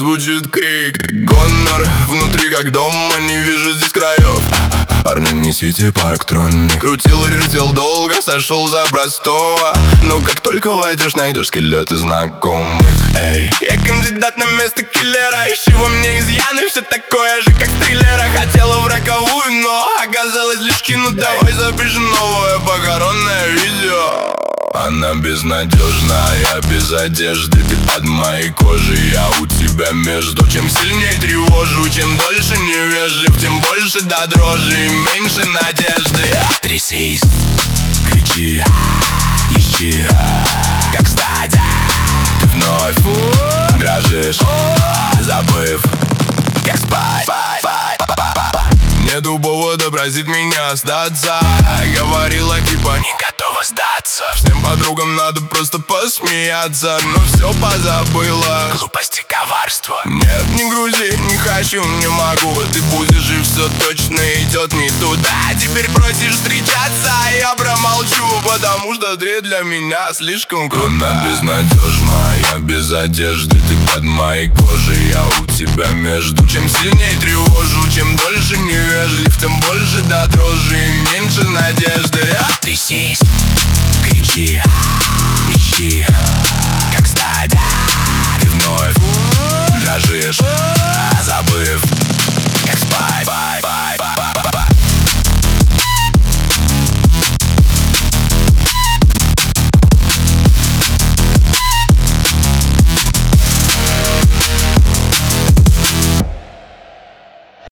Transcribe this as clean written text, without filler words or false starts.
звучит крик. Гонор внутри как дома, не вижу здесь краев. Парни, несите парктроник. Крутил и вертел долго, сошел за простого. Но как только войдешь, найдешь скелеты знакомых. Эй, я кандидат на место киллера. Ищи во мне изъяны, все такое же, как с триллера. Хотела в роковую, но оказалось лишь кино. Давай запишем новое похоронное видео. Она безнадежная, без одежды. Ты под моей кожей, я у тебя между. Чем сильнее тревожу, чем дольше невежлив, тем больше до дрожи и меньше надежды. Трясись, кричи, ищи, как стать. Ты вновь дрожишь, забыв, как спать. Нету повода просить меня остаться. Говорила типа не готова сдаться. Всем подругам надо просто посмеяться, но все позабыла. Глупости, коварство. Нет, не грузи, не хочу, не могу. Ты будешь и все точно идет не туда. Теперь просишь встречаться, я промолчу, потому что ты для меня слишком крута. Она безнадежная, без одежды. Ты под моей кожей, я у тебя между. Чем сильнее тревожу, чем дольше невежлив, тем больше до дрожи и меньше надежды. Трясись, кричи,